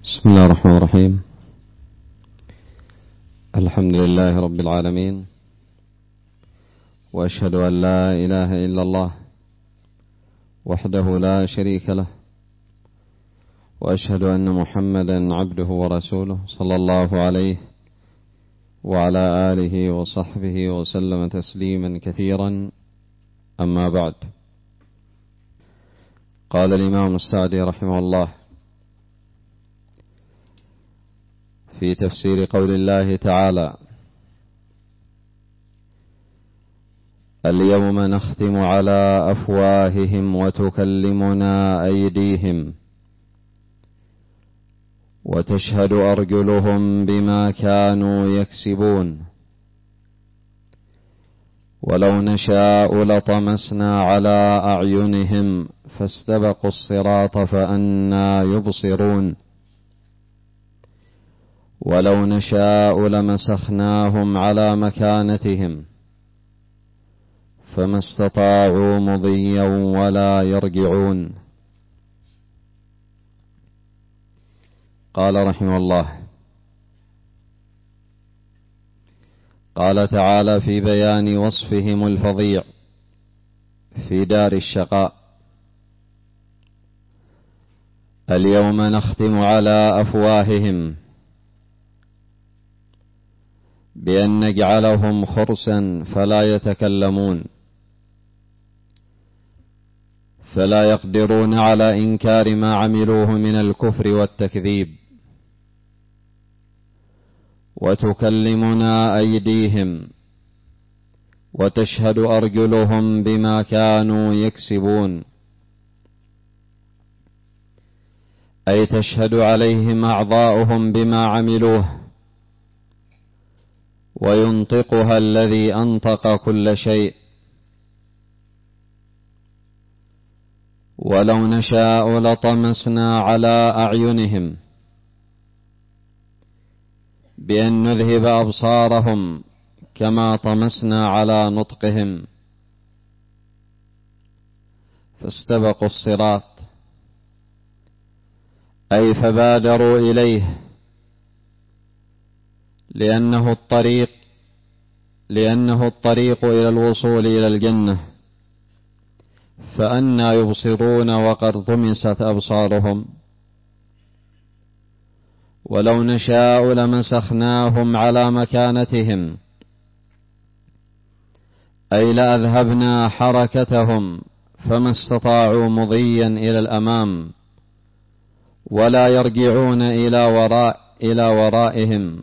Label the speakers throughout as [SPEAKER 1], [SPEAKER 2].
[SPEAKER 1] بسم الله الرحمن الرحيم. الحمد لله رب العالمين، وأشهد أن لا إله إلا الله وحده لا شريك له، وأشهد أن محمدا عبده ورسوله صلى الله عليه وعلى آله وصحبه وسلم تسليما كثيرا. أما بعد، قال الإمام السعدي رحمه الله في تفسير قول الله تعالى: اليوم نختم على أفواههم وتكلمنا أيديهم وتشهد أرجلهم بما كانوا يكسبون ولو نشاء لطمسنا على أعينهم فاستبقوا الصراط فأنى يبصرون ولو نشاء لمسخناهم على مكانتهم فما استطاعوا مضيا ولا يرجعون. قال رحمه الله: قال تعالى في بيان وصفهم الفظيع في دار الشقاء: اليوم نختم على أفواههم، بأن نجعلهم خرسا فلا يتكلمون، فلا يقدرون على إنكار ما عملوه من الكفر والتكذيب. وتكلمنا أيديهم وتشهد أرجلهم بما كانوا يكسبون، أي تشهد عليهم أعضاؤهم بما عملوه، وينطقها الذي أنطق كل شيء. ولو نشاء لطمسنا على أعينهم، بأن نذهب أبصارهم كما طمسنا على نطقهم، فاستبقوا الصراط، أي فبادروا إليه، لأنه الطريق إلى الوصول إلى الجنة، فأنى يبصرون وقد طمست أبصارهم. ولو نشاء لمسخناهم على مكانتهم، أي لأذهبنا حركتهم فما استطاعوا مضيا إلى الأمام ولا يرجعون إلى ورائهم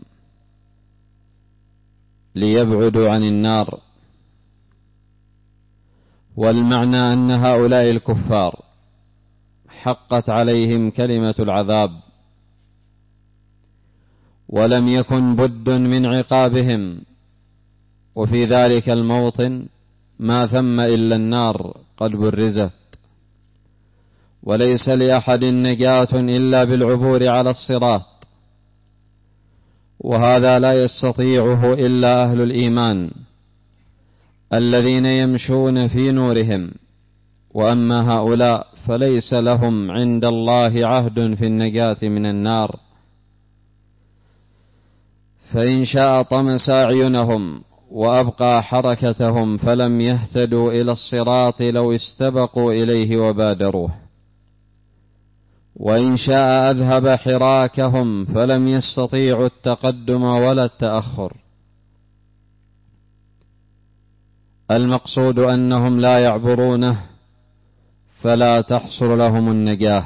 [SPEAKER 1] ليبعدوا عن النار. والمعنى أن هؤلاء الكفار حقت عليهم كلمة العذاب، ولم يكن بد من عقابهم، وفي ذلك الموطن ما ثم إلا النار قد برزت، وليس لأحد نجاة إلا بالعبور على الصراط، وهذا لا يستطيعه إلا أهل الإيمان الذين يمشون في نورهم. وأما هؤلاء فليس لهم عند الله عهد في النجاة من النار، فإن شاء طمس أعينهم وأبقى حركتهم فلم يهتدوا إلى الصراط لو استبقوا إليه وبادروه، وإن شاء أذهب حراكهم فلم يستطيعوا التقدم ولا التأخر. المقصود أنهم لا يعبرونه فلا تحصل لهم النجاة.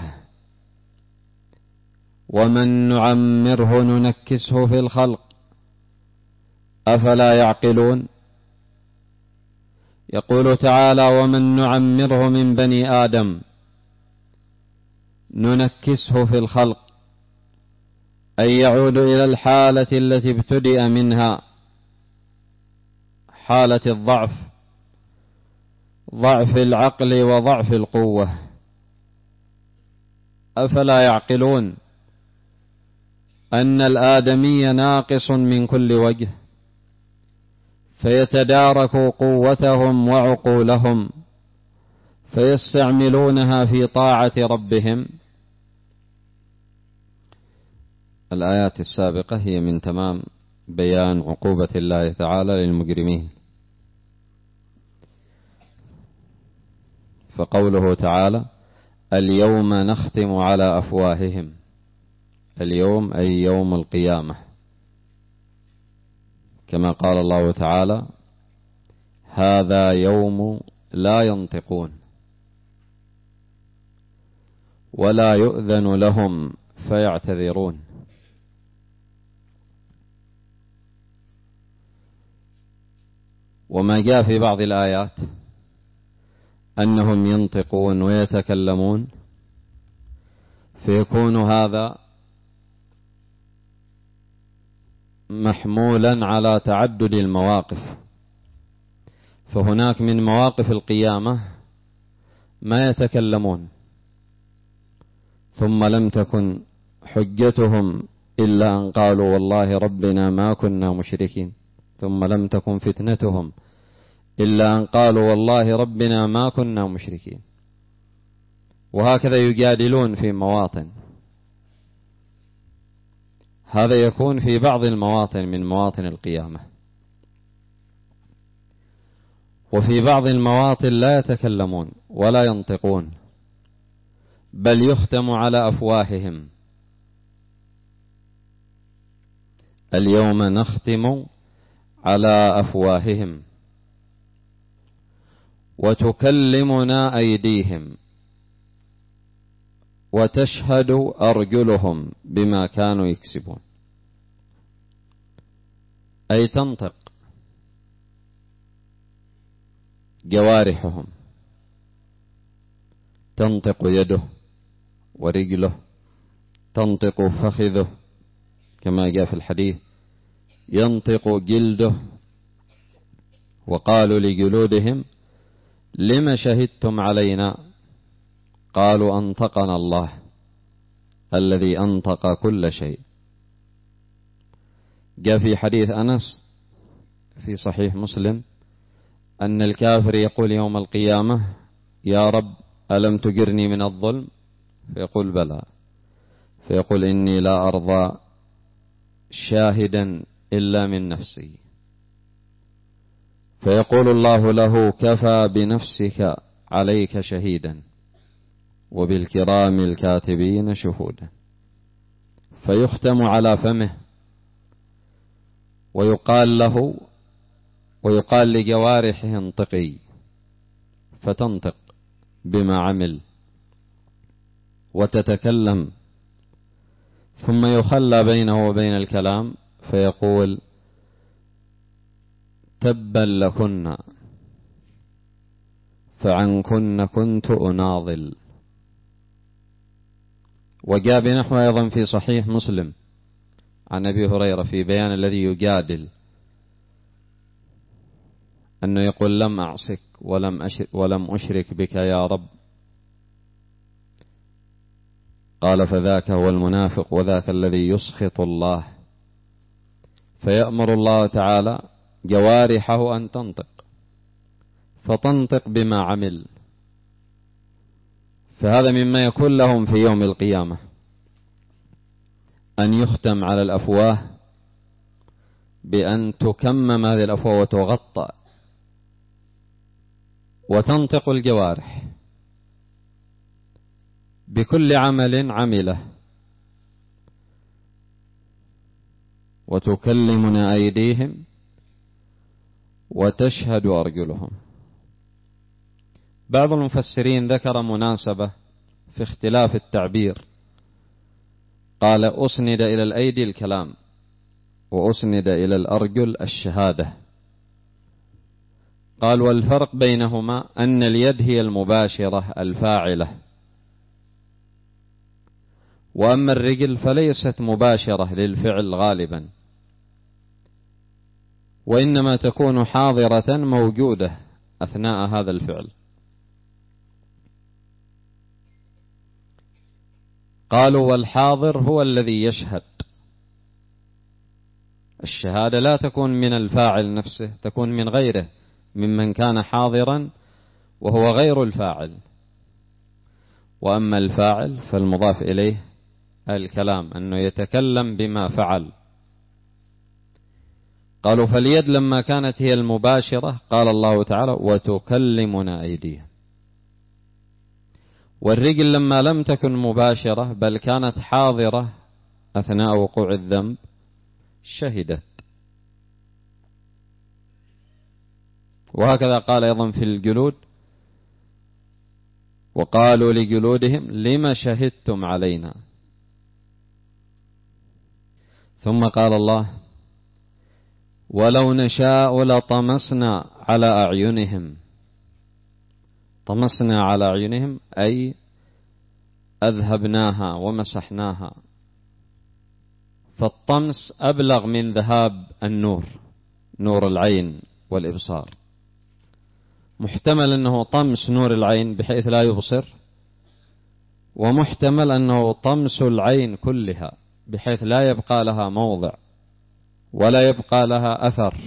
[SPEAKER 1] ومن نعمره ننكسه في الخلق أفلا يعقلون. يقول تعالى: ومن نعمره من بني آدم ننكسه في الخلق، أي يعود إلى الحالة التي ابتدأ منها، حالة الضعف، ضعف العقل وضعف القوة. أفلا يعقلون أن الآدمي ناقص من كل وجه، فيتداركوا قوتهم وعقولهم فيستعملونها في طاعة ربهم. الآيات السابقة هي من تمام بيان عقوبة الله تعالى للمجرمين. فقوله تعالى اليوم نختم على أفواههم، اليوم أي يوم القيامة، كما قال الله تعالى هذا يوم لا ينطقون ولا يؤذن لهم فيعتذرون. وما جاء في بعض الآيات أنهم ينطقون ويتكلمون، فيكون هذا محمولا على تعدد المواقف. فهناك من مواقف القيامة ما يتكلمون، ثم لم تكن حجتهم إلا أن قالوا والله ربنا ما كنا مشركين، ثم لم تكن فتنتهم إلا أن قالوا والله ربنا ما كنا مشركين. وهكذا يجادلون في مواطن، هذا يكون في بعض المواطن من مواطن القيامة. وفي بعض المواطن لا يتكلمون ولا ينطقون، بل يختم على أفواههم. اليوم نختم على أفواههم وتكلمنا أيديهم وتشهد أرجلهم بما كانوا يكسبون. أي تنطق جوارحهم، تنطق يده ورجله، تنطق فخذه كما جاء في الحديث، ينطق جلده. وقالوا لجلودهم لم شهدتم علينا؟ قالوا أنطقنا الله الذي أنطق كل شيء. جاء في حديث أنس في صحيح مسلم أن الكافر يقول يوم القيامة يا رب ألم تجرني من الظلم؟ فيقول بلى، فيقول إني لا أرضى شاهدا إلا من نفسي. فيقول الله له كفى بنفسك عليك شهيدا وبالكرام الكاتبين شهودا. فيختم على فمه ويقال له ويقال لجوارحه انطقي، فتنطق بما عمل وتتكلم، ثم يخلى بينه وبين الكلام فيقول تبا لكن فعنكن كنت أناضل. وجاء بنحو أيضا في صحيح مسلم عن أبي هريرة في بيان الذي يجادل أنه يقول لم أعصك ولم أشرك بك يا رب. قال فذاك هو المنافق وذاك الذي يسخط الله. فيأمر الله تعالى جوارحه أن تنطق، فتنطق بما عمل. فهذا مما يكون لهم في يوم القيامة، أن يختم على الأفواه بأن تكمم هذه الأفواه وتغطى، وتنطق الجوارح بكل عمل عمله، وتكلمنا أيديهم وتشهد أرجلهم. بعض المفسرين ذكر مناسبة في اختلاف التعبير، قال أسند إلى الأيدي الكلام وأسند إلى الأرجل الشهادة. قال والفرق بينهما أن اليد هي المباشرة الفاعلة، وأما الرجل فليست مباشرة للفعل غالبا، وإنما تكون حاضرة موجودة أثناء هذا الفعل. قالوا والحاضر هو الذي يشهد. الشهادة لا تكون من الفاعل نفسه، تكون من غيره، ممن كان حاضرا وهو غير الفاعل. وأما الفاعل فالمضاف إليه الكلام، أنه يتكلم بما فعل. قالوا فاليد لما كانت هي المباشرة قال الله تعالى وتكلمنا أيديهم، والرجل لما لم تكن مباشرة بل كانت حاضرة أثناء وقوع الذنب شهدت. وهكذا قال أيضا في الجلود وقالوا لجلودهم لما شهدتم علينا. ثم قال الله ولو نشاء لطمسنا على أعينهم. طمسنا على أعينهم أي أذهبناها ومسحناها. فالطمس أبلغ من ذهاب النور، نور العين والإبصار. محتمل أنه طمس نور العين بحيث لا يبصر، ومحتمل أنه طمس العين كلها بحيث لا يبقى لها موضع ولا يبقى لها أثر.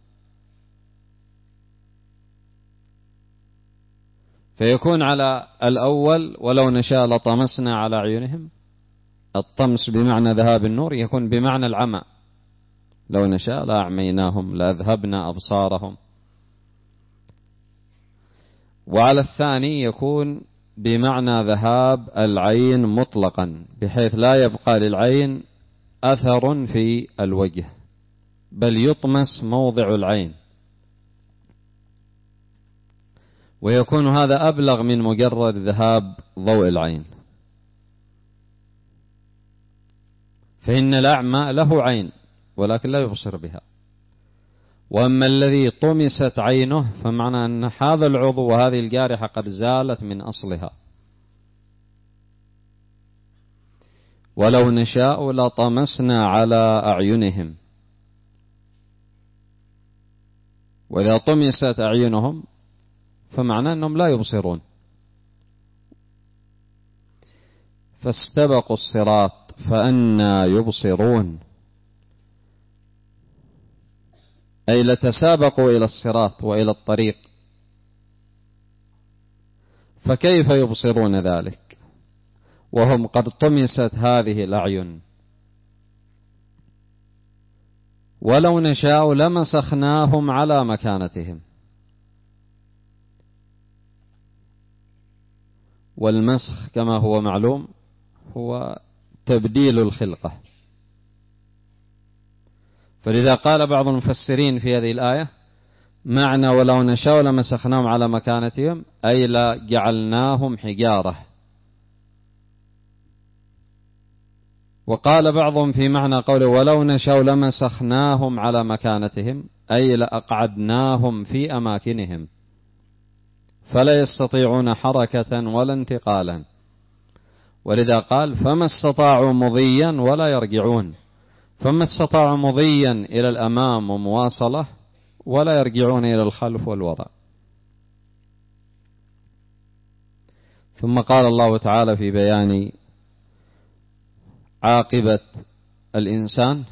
[SPEAKER 1] فيكون على الأول ولو نشاء لطمسنا على عيونهم، الطمس بمعنى ذهاب النور، يكون بمعنى العمى، لو نشاء لأعميناهم لأذهبنا أبصارهم. وعلى الثاني يكون بمعنى ذهاب العين مطلقا بحيث لا يبقى للعين أثر في الوجه بل يطمس موضع العين، ويكون هذا أبلغ من مجرد ذهاب ضوء العين. فإن الأعمى له عين ولكن لا يبصر بها، وأما الذي طمست عينه فمعنى أن هذا العضو وهذه الجارحة قد زالت من أصلها. ولو نشاء لطمسنا على أعينهم. وإذا طمست أعينهم فمعنى أنهم لا يبصرون. فاستبقوا الصراط فأنى يبصرون، أي لتسابقوا إلى الصراط وإلى الطريق، فكيف يبصرون ذلك وهم قد طمست هذه الأعين؟ ولو نشاء لمسخناهم على مكانتهم. والمسخ كما هو معلوم هو تبديل الخلقة. فلذا قال بعض المفسرين في هذه الآية معنى ولو نشاء لمسخناهم على مكانتهم أي لجعلناهم حجارة. وقال بعضهم في معنى قوله ولو نشاء لمسخناهم على مكانتهم أي لأقعدناهم في أماكنهم فلا يستطيعون حركة ولا انتقالا. ولذا قال فما استطاعوا مضيا ولا يرجعون، فما استطاعوا مضيا إلى الأمام ومواصلة ولا يرجعون إلى الخلف والوراء. ثم قال الله تعالى في بيان عاقبة الإنسان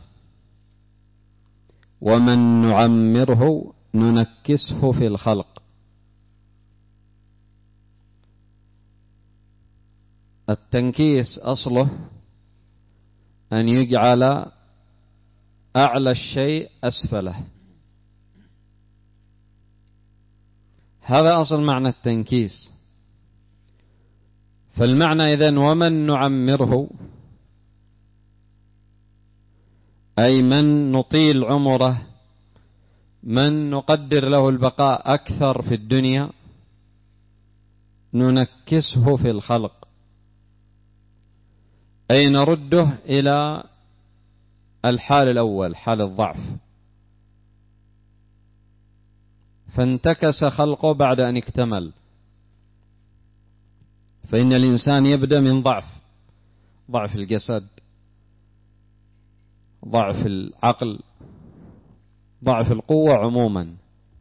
[SPEAKER 1] ومن نعمره ننكسه في الخلق. التنكيس أصله أن يجعل أعلى الشيء أسفله، هذا أصل معنى التنكيس. فالمعنى إذن ومن نعمره أي من نطيل عمره، من نقدر له البقاء أكثر في الدنيا، ننكسه في الخلق أي نرده إلى الحال الأول حال الضعف. فانتكس خلقه بعد أن اكتمل. فإن الإنسان يبدأ من ضعف الجسد، ضعف العقل، ضعف القوة عموما،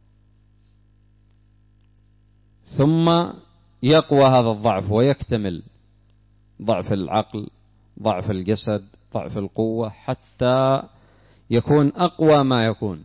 [SPEAKER 1] ثم يقوى هذا الضعف ويكتمل ضعف العقل، ضعف الجسد، ضعف القوة، حتى يكون أقوى ما يكون.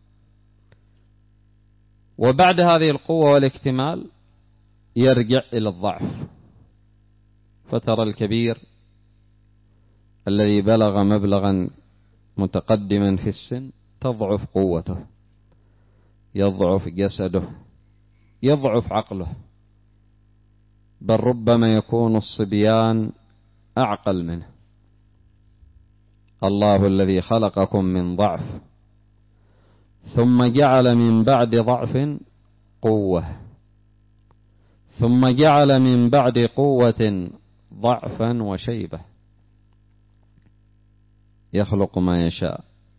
[SPEAKER 1] وبعد هذه القوة والاكتمال يرجع إلى الضعف. فترى الكبير الذي بلغ مبلغا متقدما في السن تضعف قوته، يضعف جسده، يضعف عقله، بل ربما يكون الصبيان أعقل منه. الله الذي خلقكم من ضعف ثم جعل من بعد ضعف قوة، ثم جعل من بعد قوة ضعفا وشيبة، يخلق ما يشاء.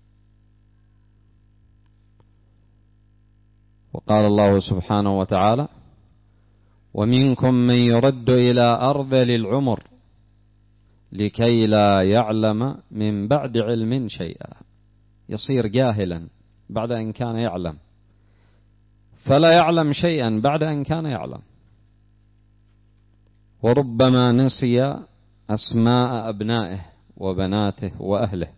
[SPEAKER 1] وقال الله سبحانه وتعالى: ومنكم من يرد إلى أرذل العمر لكي لا يعلم من بعد علم شيئا، يصير جاهلا بعد أن كان يعلم، فلا يعلم شيئا بعد أن كان يعلم. وربما نسي أسماء أبنائه وبناته وأهله،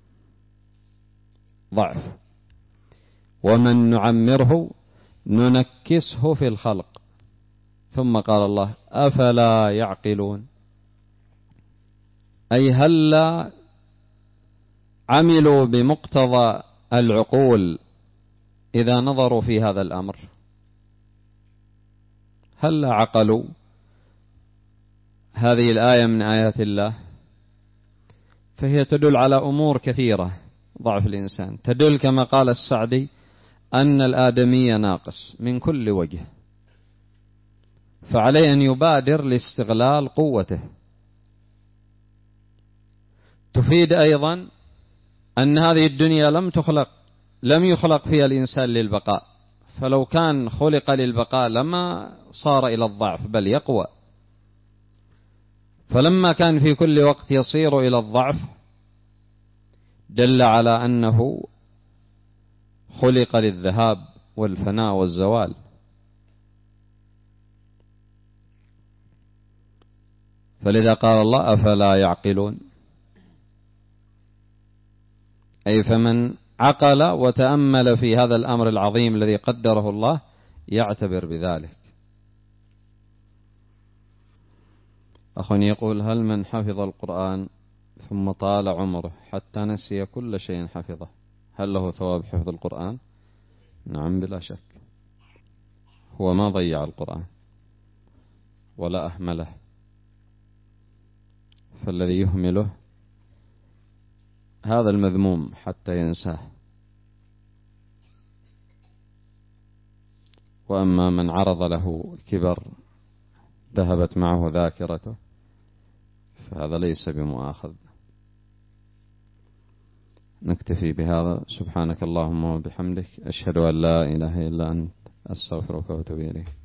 [SPEAKER 1] ضعف. ومن نعمره ننكسه في الخلق. ثم قال الله: أفلا يعقلون، أي هل عملوا بمقتضى العقول إذا نظروا في هذا الأمر؟ هل عقلوا؟ هذه الآية من آيات الله، فهي تدل على أمور كثيرة. ضعف الإنسان تدل كما قال السعدي أن الآدمي ناقص من كل وجه، فعليه أن يبادر لاستغلال قوته. تفيد أيضا أن هذه الدنيا لم يخلق فيها الإنسان للبقاء، فلو كان خلق للبقاء لما صار إلى الضعف بل يقوى. فلما كان في كل وقت يصير إلى الضعف دل على أنه خلق للذهاب والفناء والزوال. فلذا قال الله: أفلا يعقلون، أي فمن عقل وتأمل في هذا الأمر العظيم الذي قدره الله يعتبر بذلك. أخ يقول: هل من حفظ القرآن ثم طال عمره حتى نسي كل شيء حفظه هل له ثواب حفظ القرآن؟ نعم بلا شك، هو ما ضيع القرآن ولا أهمله، فالذي يهمله هذا المذموم حتى ينساه. وأما من عرض له الكبر ذهبت معه ذاكرته فهذا ليس بمؤاخذ. نكتفي بهذا. سبحانك اللهم وبحمدك، أشهد أن لا إله إلا أنت، أستغفرك وأتوب إليك.